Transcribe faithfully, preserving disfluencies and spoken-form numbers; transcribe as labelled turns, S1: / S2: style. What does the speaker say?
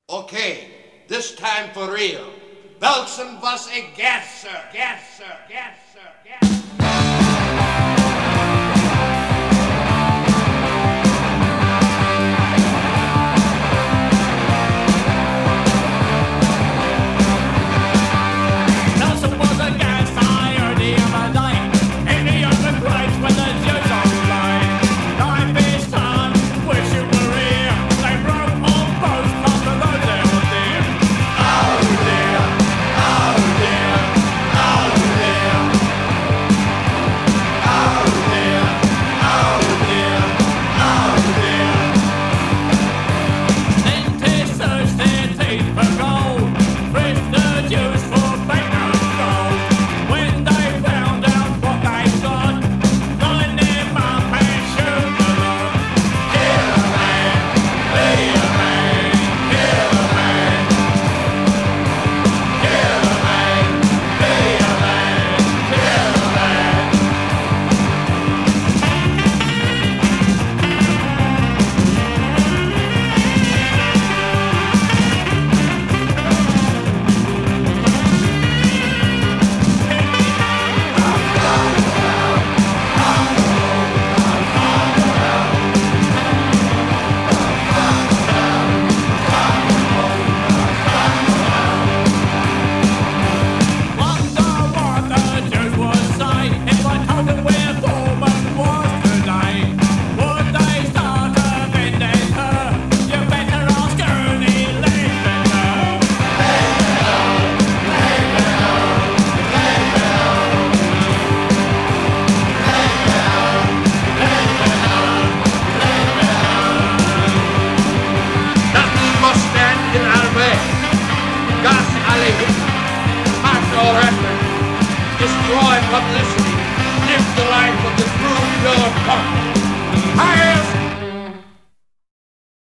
S1: Okay, this time for real. Belsen was a gasser, gasser, gasser, gasser.
S2: Nelson was a gas fire the other day in the open place when the Jews online. Life is fun, wish you were here. They wrote on posts on the road there, oh dear. Oh dear, oh dear, oh dear. Oh dear, oh dear, oh dear. Dentists search their teeth for gold. Frisk the Jews for banknote gold. When they found out what they got, line them up and shoot them all. Kill a man, be a man, kill a man. Kill a man, be a man, kill a man. Wonder what the Jews would say if I told them where Foreman was today. Would they start a vendetta? You better ask Ernie Leibniz.
S1: Nothing must stand in our way. Gas alley, mark all effort, destroy publicity, live the life of the true pure cock.